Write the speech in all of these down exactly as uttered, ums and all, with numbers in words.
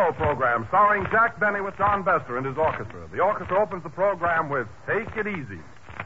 Solo program starring Jack Benny with John Bester and his orchestra. The orchestra opens the program with Take It Easy.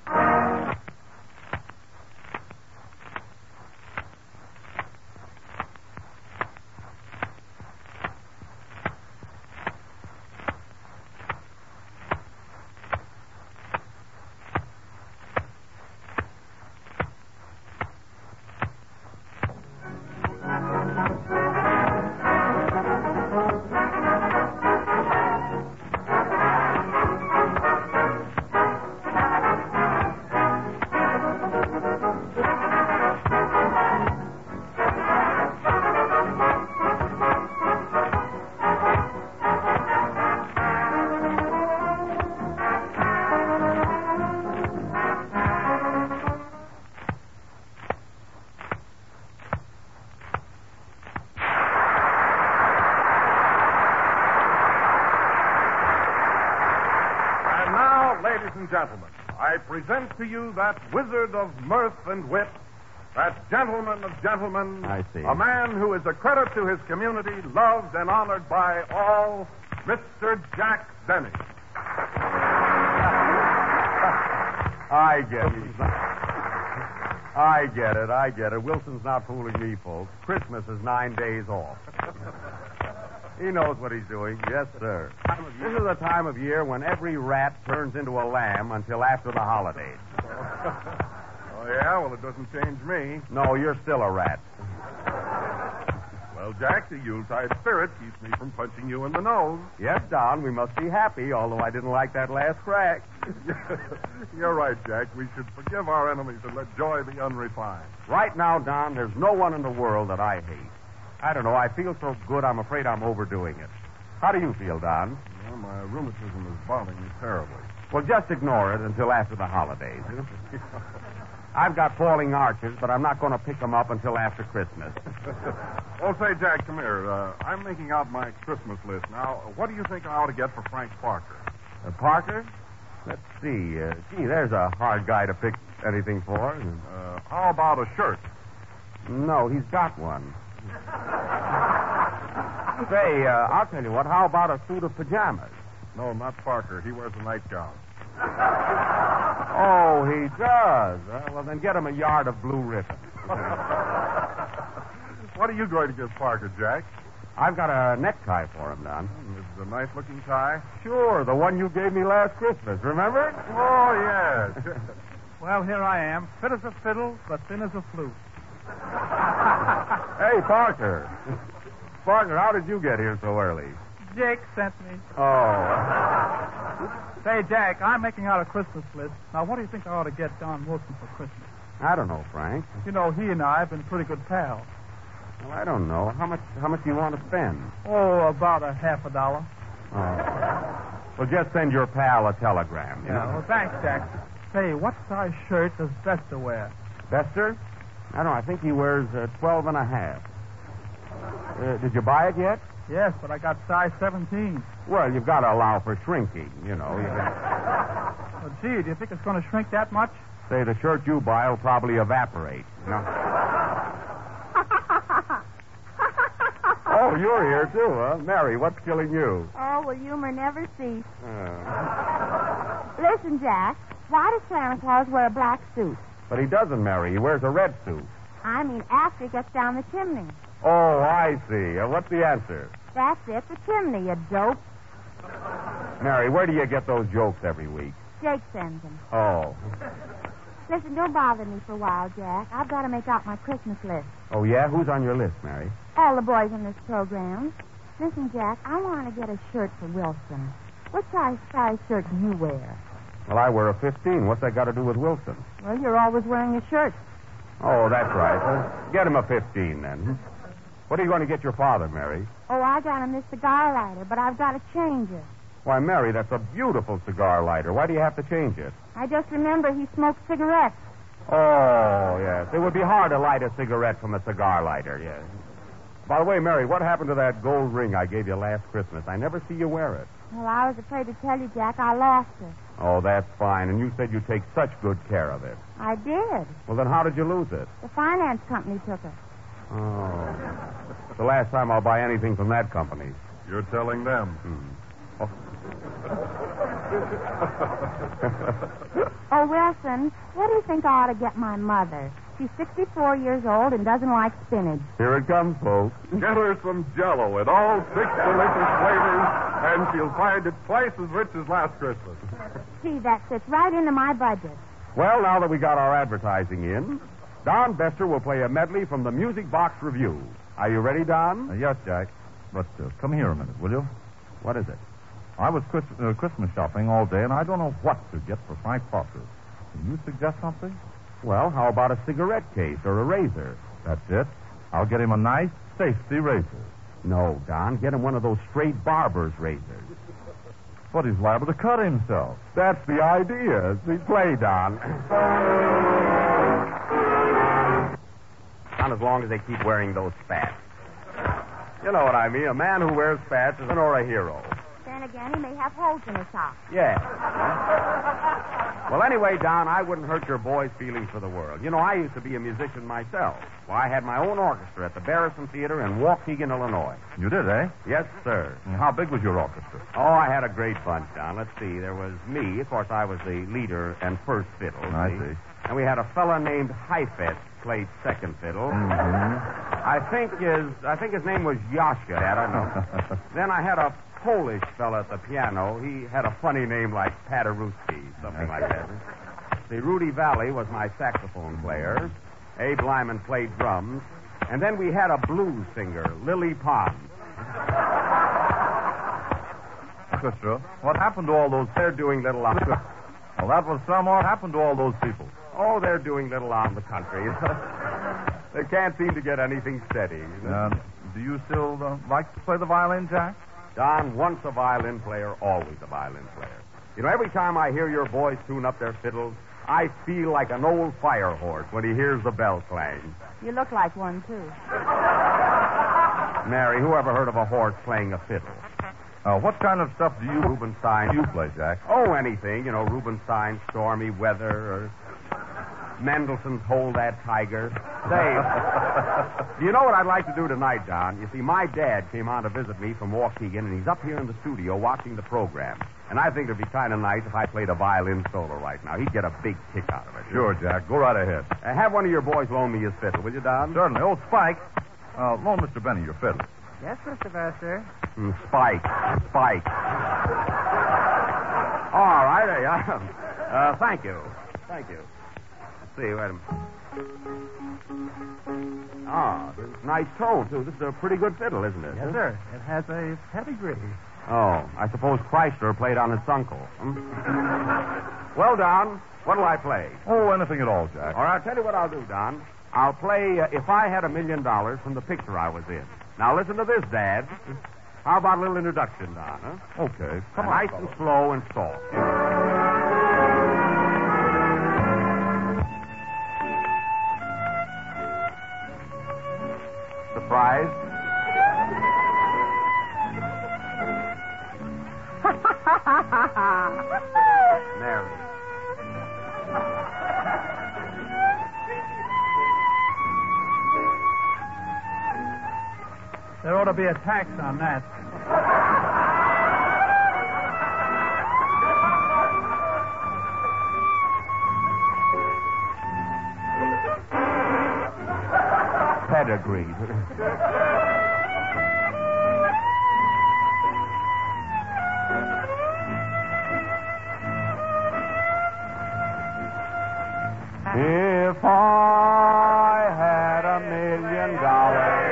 Ladies and gentlemen, I present to you that wizard of mirth and wit, that gentleman of gentlemen, I see. A man who is a credit to his community, loved and honored by all, Mister Jack Benny. I get it. I get it. I get it. Wilson's not fooling me, folks. Christmas is nine days off. He knows what he's doing. Yes, sir. This is the time of year when every rat turns into a lamb until after the holidays. Oh, yeah? Well, it doesn't change me. No, you're still a rat. Well, Jack, the Yuletide spirit keeps me from punching you in the nose. Yes, Don, we must be happy, although I didn't like that last crack. You're right, Jack. We should forgive our enemies and let joy be unrefined. Right now, Don, there's no one in the world that I hate. I don't know. I feel so good, I'm afraid I'm overdoing it. How do you feel, Don? Well, my rheumatism is bothering me terribly. Well, just ignore it until after the holidays. I've got falling arches, but I'm not going to pick them up until after Christmas. Oh, say, Jack, come here. Uh, I'm making out my Christmas list. Now, what do you think I ought to get for Frank Parker? Uh, Parker? Let's see. Uh, gee, there's a hard guy to pick anything for. Uh, how about a shirt? No, he's got one. Say, uh, I'll tell you what. How about a suit of pajamas? No, not Parker. He wears a nightgown. Oh, he does. Uh, well, then get him a yard of blue ribbon. What are you going to give Parker, Jack? I've got a necktie for him, Don. This is a nice-looking tie. Sure, the one you gave me last Christmas. Remember? Oh, yes. Well, here I am, fit as a fiddle, but thin as a flute. Hey, Parker. Parker, how did you get here so early? Jake sent me. Oh. Say, Jack, I'm making out a Christmas list. Now, what do you think I ought to get Don Wilson for Christmas? I don't know, Frank. You know, he and I have been pretty good pals. Well, I don't know. How much How much do you want to spend? Oh, about a half a dollar. Oh. Well, just send your pal a telegram. You Yeah, know? well, thanks, Jack. Say, what size shirt does Bester wear? Bester? I don't know. I think he wears uh, twelve and a half. Uh, did you buy it yet? Yes, but I got size seventeen. Well, you've got to allow for shrinking, you know. You can... Well, gee, do you think it's going to shrink that much? Say the shirt you buy will probably evaporate. You know? Oh, you're here, too, huh? Mary, what's killing you? Oh, well, humor never cease. Uh, Listen, Jack, why does Santa Claus wear a black suit? but he doesn't, Mary. He wears a red suit. I mean, after he gets down the chimney. Oh, I see. Uh, what's the answer? That's it, the chimney, you dope. Mary, where do you get those jokes every week? Jake sends them. Oh. Listen, don't bother me for a while, Jack. I've got to make out my Christmas list. Oh, yeah? Who's on your list, Mary? All the boys in this program. Listen, Jack, I want to get a shirt for Wilson. What size size shirt do you wear? Well, I wear a fifteen. What's that got to do with Wilson? Well, you're always wearing a shirt. Oh, that's right. Uh, get him a fifteen, then. What are you going to get your father, Mary? Oh, I got him this cigar lighter, but I've got to change it. Why, Mary, that's a beautiful cigar lighter. Why do you have to change it? I just remember he smoked cigarettes. Oh, yes. It would be hard to light a cigarette from a cigar lighter, yes. By the way, Mary, what happened to that gold ring I gave you last Christmas? I never see you wear it. Well, I was afraid to tell you, Jack. I lost it. Oh, that's fine. And you said you'd take such good care of it. I did. Well, then how did you lose it? The finance company took it. Oh. The last time I'll buy anything from that company. You're telling them. Hmm. Oh. Oh, Wilson, what do you think I ought to get my mother? She's sixty-four years old and doesn't like spinach. Here it comes, folks. Get her some Jell-O in all six delicious flavors, and she'll find it twice as rich as last Christmas. Gee, that fits right into my budget. Well, now that we got our advertising in, Don Bester will play a medley from the Music Box Review. Are you ready, Don? Uh, yes, Jack. But uh, come here a minute, will you? What is it? I was Chris- uh, Christmas shopping all day, and I don't know what to get for Frank Foster. Can you suggest something? Well, how about a cigarette case or a razor? That's it. I'll get him a nice, safety razor. No, Don. Get him one of those straight barber's razors. But he's liable to cut himself. That's the idea. See, play, Don. Not as long as they keep wearing those spats. You know what I mean. A man who wears spats is an or a hero. Then again, he may have holes in his socks. Yeah. Well, anyway, Don, I wouldn't hurt your boy's feelings for the world. You know, I used to be a musician myself. Well, I had my own orchestra at the Barrison Theater in Waukegan, Illinois. You did, eh? Yes, sir. And how big was your orchestra? Oh, I had a great bunch, Don. Let's see. There was me. Of course, I was the leader and first fiddle. I see. And we had a fella named Heifetz played second fiddle. Mm-hmm. I think his I think his name was Yashka. I don't know. Then I had a Polish fella at the piano. He had a funny name like Paderewski, something like that. See, Rudy Valley was my saxophone player. Abe Lyman played drums. And then we had a blues singer, Lily Pond. Orchestra? What happened to all those... They're doing little on... Well, that was some. What happened to all those people? Oh, they're doing little on the country. They can't seem to get anything steady. You know? Uh, do you still uh, like to play the violin, Jack? Don, once a violin player, always a violin player. You know, every time I hear your boys tune up their fiddles, I feel like an old fire horse when he hears the bell clang. You look like one, too. Mary, who ever heard of a horse playing a fiddle? Uh, what kind of stuff do you... Rubenstein. You play, Jack? Oh, anything. You know, Rubenstein, Stormy Weather, or Mendelssohn's Hold That Tiger. Say, do you know what I'd like to do tonight, Don? You see, my dad came on to visit me from Waukegan, and he's up here in the studio watching the program. And I think it'd be kind of nice if I played a violin solo right now. He'd get a big kick out of it. Sure, Jack. Go right ahead. Uh, have one of your boys loan me his fiddle, will you, Don? Certainly. Oh, Spike. Uh, loan Mister Benny your fiddle. Yes, Mister Bester. Mm, Spike. Spike. All right. There you are. Uh, thank you. Thank you. Let's see. Wait a minute. Ah, this is nice tone, too. This is a pretty good fiddle, isn't it? Yes, sir. It has a pedigree. Oh, I suppose Chrysler played on his uncle. Hmm? Well, Don, what'll I play? Oh, anything at all, Jack. All right, I'll tell you what I'll do, Don. I'll play uh, If I Had a Million Dollars from the picture I was in. Now, listen to this, Dad. How about a little introduction, Don, huh? Okay. Come Uh, on. nice and slow and soft. Surprise? Mary. There ought to be a tax on that. Pedigree. If I had a million dollars.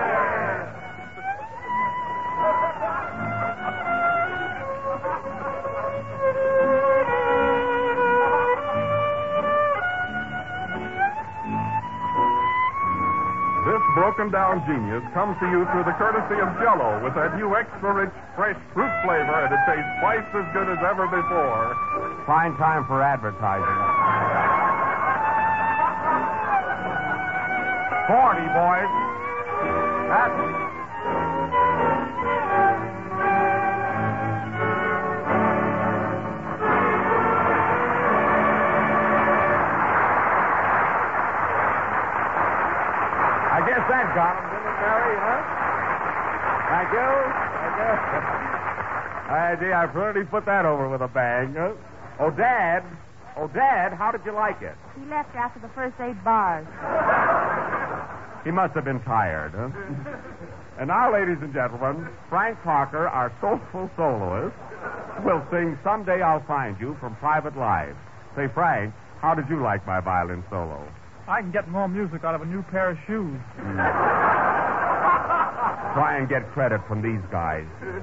This broken-down genius comes to you through the courtesy of Jell-O with that new extra-rich, fresh fruit flavor, and it tastes twice as good as ever before. Fine time for advertising. Forty, boys. That's it. I guess that got him, didn't it, Mary, huh? Thank you. Thank you. Hey, gee, I pretty put that over with a bang. Huh? Oh, Dad. Oh, Dad, how did you like it? He left after the first eight bars. He must have been tired, huh? And now, ladies and gentlemen, Frank Parker, our soulful soloist, will sing Someday I'll Find You from Private Life. Say, Frank, how did you like my violin solo? I can get more music out of a new pair of shoes. Try and get credit from these guys.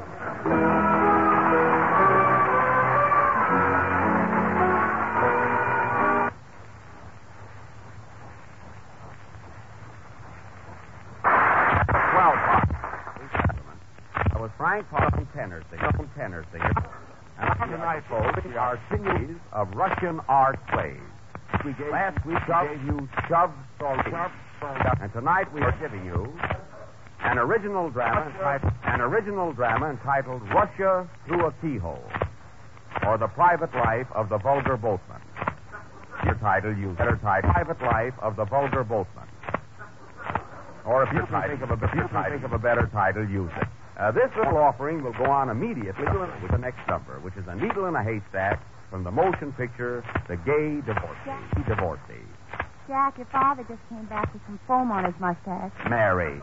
Well, that was Frank Parker, tenor singer, tenor singer. And tonight, folks, we are singing of Russian art plays. We gave, Last week we gave you Shove, Salty. And tonight we are giving you an original drama entitled, an original drama entitled Russia Through a Keyhole, or The Private Life of the Vulgar Boatman. Your title, you better title, Private Life of the Vulgar Boatman. Or if you can think of a, if you can think of a better title, use it. Uh, this little offering will go on immediately with the next number, which is A Needle in a Haystack from the motion picture The Gay Divorcee. Jack. Divorcee. Jack, your father just came back with some foam on his mustache. Mary.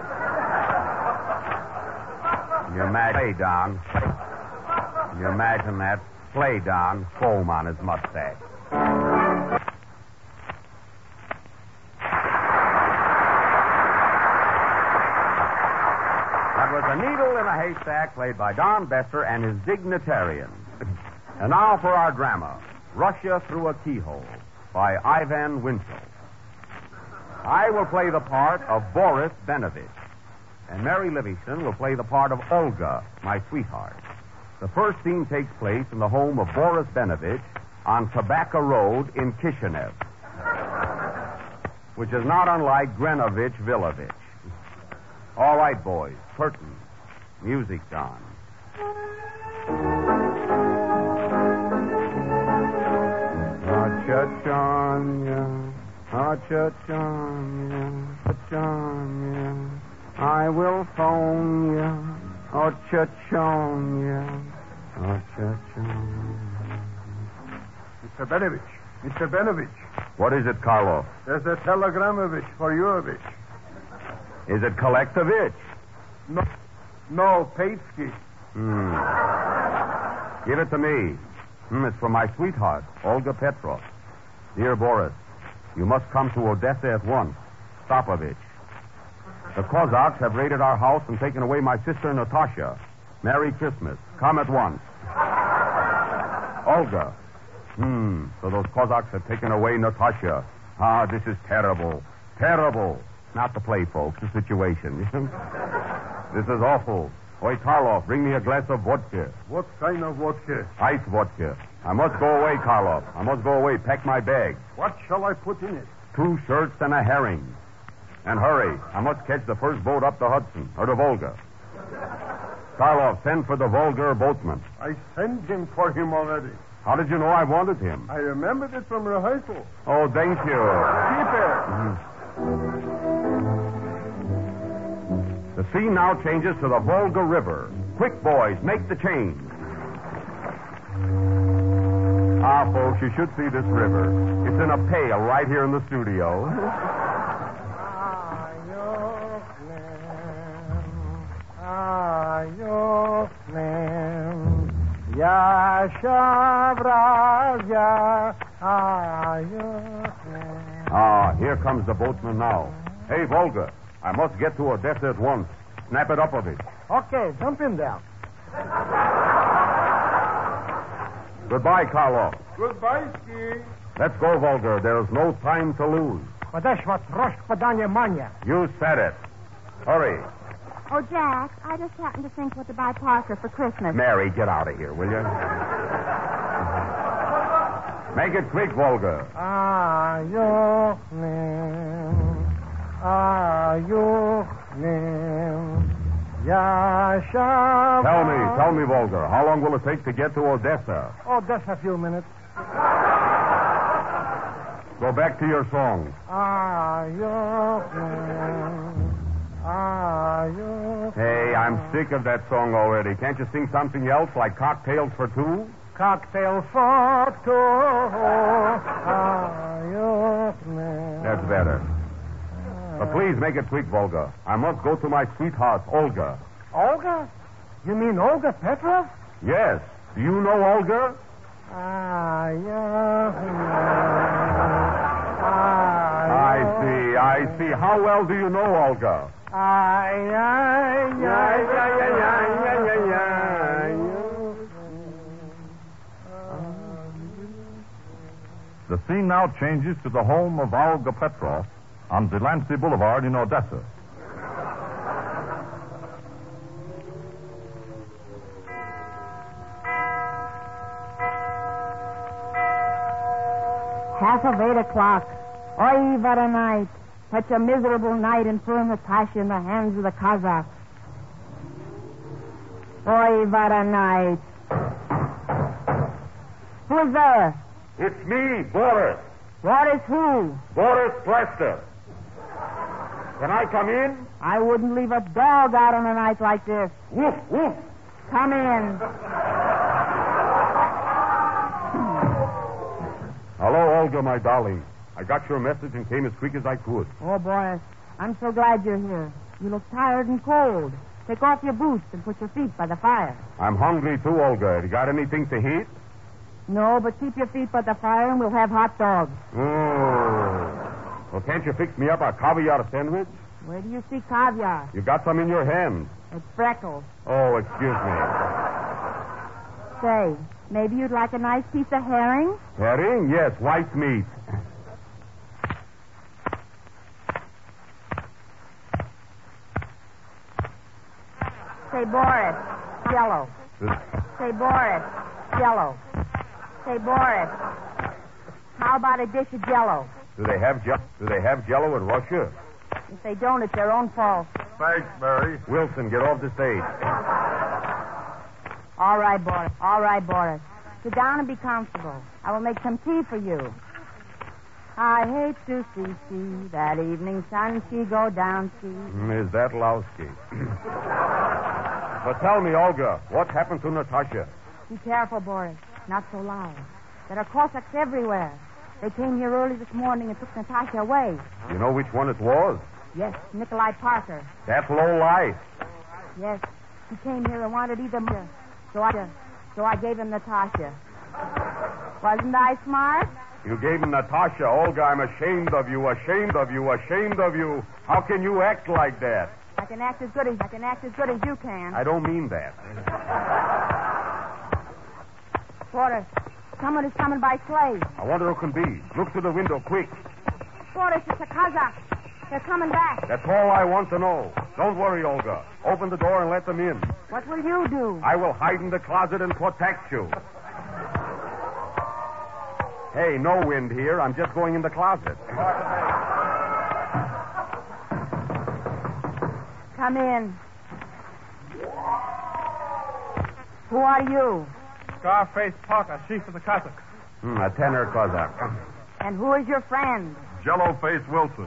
Can you imagine, play Don. Can you imagine that? Play Don, foam on his mustache. That was A Needle in a Haystack, played by Don Besser and his dignitarians. And now for our drama, Russia Through a Keyhole, by Ivan Winchell. I will play the part of Boris Benovich, and Mary Livingston will play the part of Olga, my sweetheart. The first scene takes place in the home of Boris Benovich on Tobacco Road in Kishinev, which is not unlike Grenovich Villavich. All right, boys, curtain. Music's on. Cha-chanya, cha-chanya, cha-chanya, I will phone ya, oh cha-chanya, oh cha-chanya. Mister Benovich, Mister Benovich, What is it, Karloff? there's a telegramovich for Yurovich. Is it Kolektovich? No, no, Paitsky. Hmm. Give it to me. Hmm, it's from my sweetheart, Olga Petrov. Dear Boris, you must come to Odessa at once. Stopovich. The Cossacks have raided our house and taken away my sister Natasha. Merry Christmas. Come at once. Olga. Hmm, so those Cossacks have taken away Natasha. Ah, this is terrible. Terrible. Not the play, folks, the situation. This is awful. Oi, Karloff, bring me a glass of vodka. What kind of vodka? Ice vodka. I must go away, Karloff. I must go away. Pack my bag. What shall I put in it? Two shirts and a herring. And hurry. I must catch the first boat up the Hudson, or the Volga. Karloff, send for the Volga boatman. I sent him for him already. How did you know I wanted him? I remembered it from rehearsal. Oh, thank you. Keep it. Mhm. The scene now changes to the Volga River. Quick, boys, make the change. Ah, folks, you should see this river. It's in a pail right here in the studio. Ah, here comes the boatman now. Hey, Volga, I must get to Odessa at once. Snap it up of it. Okay, jump in there. Goodbye, Karloff. Goodbye, Ski. Let's go, Volga. There's no time to lose. Подальше трошки подание мания. You said it. Hurry. Oh, Jack, I just happened to think what to buy Parker for Christmas. Mary, get out of here, will you? Make it quick, Volga. Ayoknem, ayoknem, Yashav. Tell me, tell me, Volga, how long will it take to get to Odessa? Oh, just a few minutes. Go back to your song. Ayoknem, Are you? Hey, I'm sick of that song already. Can't you sing something else like Cocktails for Two? Cocktail for two. Are you? That's better. But please make it quick, Volga. I must go to my sweetheart, Olga. Olga? You mean Olga Petrov? Yes. Do you know Olga? Ah, yeah. I see, I see. How well do you know Olga? Ay, ay, ay, ay, ay, ay, ay, ay. The scene now changes to the home of Olga Petrov on Delancey Boulevard in Odessa. Half of eight o'clock. Oy, what a night. Such a miserable night in poor Natasha in the hands of the Cossacks. Oy, what a night. Who's there? It's me, Boris. Boris who? Boris Plester. Can I come in? I wouldn't leave a dog out on a night like this. Woof, woof. Come in. Hello, Olga, my darling. I got your message and came as quick as I could. Oh, Boris, I'm so glad you're here. You look tired and cold. Take off your boots and put your feet by the fire. I'm hungry, too, Olga. You got anything to eat? No, but keep your feet by the fire and we'll have hot dogs. Oh. Well, can't you fix me up a caviar sandwich? Where do you see caviar? You got some in your hand. It's Freckles. Oh, excuse me. Say, maybe you'd like a nice piece of herring? Herring? Yes, white meat. Say, Boris, Jello. Say, Boris, Jello. Say, Boris, how about a dish of Jello? Do they have je- Do they have Jello in Russia? If they don't, it's their own fault. Thanks, Mary. Wilson, get off the stage. All right, Boris. All right, Boris. Sit down and be comfortable. I will make some tea for you. I hate to see, see that evening sun she go down, see. Miss Datlowski. But tell me, Olga, what happened to Natasha? Be careful, Boris. Not so loud. There are Cossacks everywhere. They came here early this morning and took Natasha away. You know which one it was? Yes, Nikolai Parker. That low life. Yes, he came here and wanted either mother. So I, so I gave him Natasha. Wasn't I smart? You gave him Natasha. Olga, I'm ashamed of you, ashamed of you, ashamed of you. How can you act like that? I can act as good as I can act as good as you can. I don't mean that. Boris, someone is coming by sleigh. I wonder who can be. Look through the window, quick. Boris, it's the Cossacks. They're coming back. That's all I want to know. Don't worry, Olga. Open the door and let them in. What will you do? I will hide in the closet and protect you. Hey, no wind here. I'm just going in the closet. Come in. Who are you? Scarface Parker, chief of the Cossacks. Hmm, a tenor Cossack. And who is your friend? Jello-faced Wilson.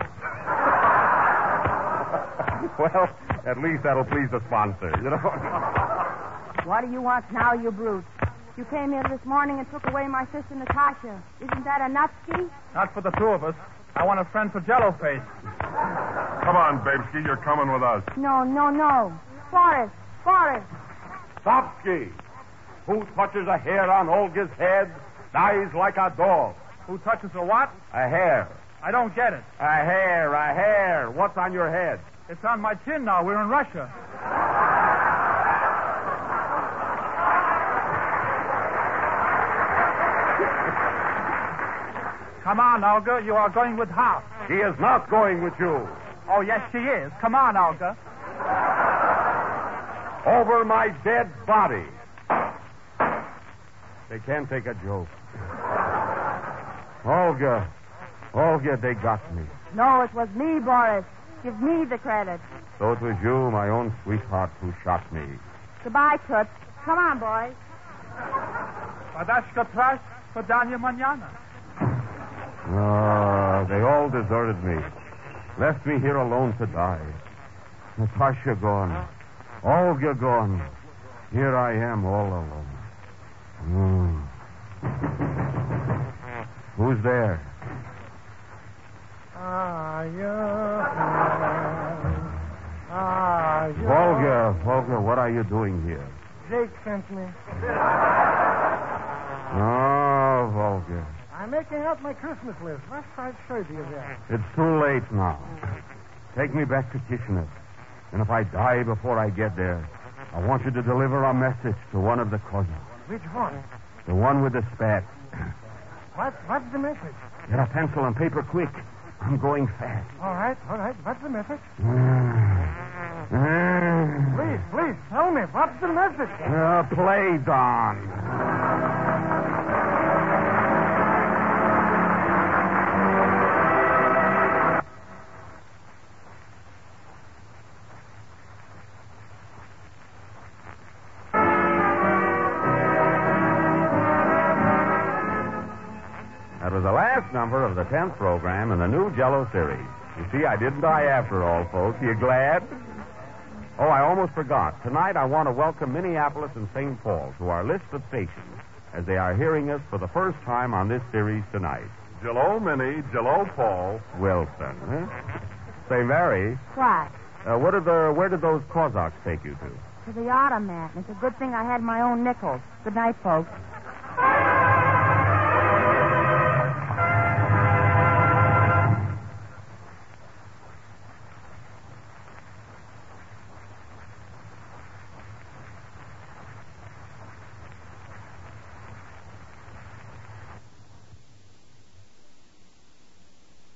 Well, at least that'll please the sponsor, you know. What do you want now, you brute? You came here this morning and took away my sister Natasha. Isn't that a nutsky? Not for the two of us. I want a friend for Jello Face. Come on, Babesky, you're coming with us. No, no, no. Forrest, Forrest. Stopsky, who touches a hair on Olga's head dies like a dog. Who touches a what? A hair. I don't get it. A hair, a hair. What's on your head? It's on my chin now. We're in Russia. Come on, Olga. You are going with half. She is not going with you. Oh, yes, she is. Come on, Olga. Over my dead body. They can't take a joke. Olga. Olga, they got me. No, it was me, Boris. Give me the credit. So it was you, my own sweetheart, who shot me. Goodbye, Toots. Come on, boys. Padashka trash, podanya manana. Ah, they all deserted me. Left me here alone to die. Natasha gone. Olga gone. Here I am all alone. Mm. Who's there? Ah, yeah. Ah, yeah. Volga, Volga, what are you doing here? Jake sent me. Oh, Volga. I'm making out my Christmas list. What should I show you there? It's too late now. Take me back to Kishinev. And if I die before I get there, I want you to deliver a message to one of the Cossacks. Which one? The one with the spat. What? What's the message? Get a pencil and paper quick. I'm going fast. All right, all right. What's the message? Mm. Please, please, tell me. What's the message? Uh, play, Don. That was the last number of the tenth program in the new Jell-O series. You see, I didn't die after all, folks. You glad? Oh, I almost forgot. Tonight I want to welcome Minneapolis and Saint Paul to our list of stations as they are hearing us for the first time on this series tonight. Jello Minnie, Jello Paul. Wilson, huh? Say, Mary, What? uh, what did the, where did those Cossacks take you to? To the automat. It's a good thing I had my own nickels. Good night, folks.